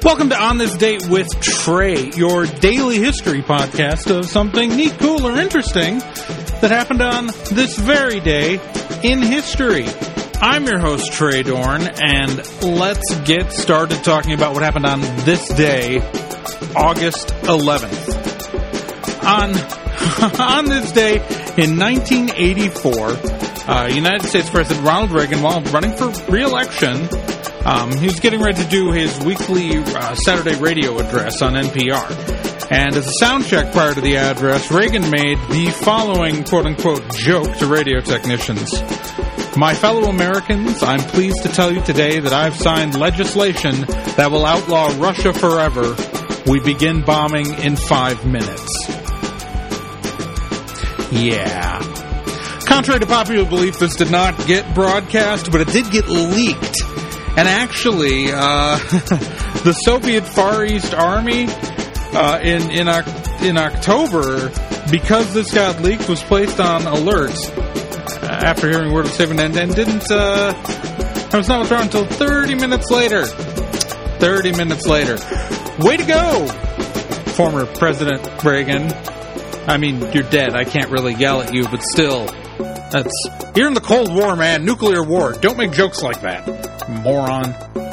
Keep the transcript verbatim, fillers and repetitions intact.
Welcome to On This Date with Trey, your daily history podcast of something neat, cool, or interesting that happened on this very day in history. I'm your host, Trey Dorn, and let's get started talking about what happened on this day, August eleventh. On, on this day in nineteen eighty-four, uh, United States President Ronald Reagan, while running for re-election, Um, he was getting ready to do his weekly uh, Saturday radio address on N P R. And as a sound check prior to the address, Reagan made the following quote-unquote joke to radio technicians. My fellow Americans, I'm pleased to tell you today that I've signed legislation that will outlaw Russia forever. We begin bombing in five minutes. Yeah. Contrary to popular belief, this did not get broadcast, but it did get leaked. And actually, uh, the Soviet Far East Army uh, in in in October, because this got leaked, was placed on alert after hearing word of statement and, and didn't. Uh, it was not withdrawn until thirty minutes later. Thirty minutes later. Way to go, former President Reagan. I mean, you're dead. I can't really yell at you, but still, that's you're in the Cold War, man. Nuclear war. Don't make jokes like that. Moron.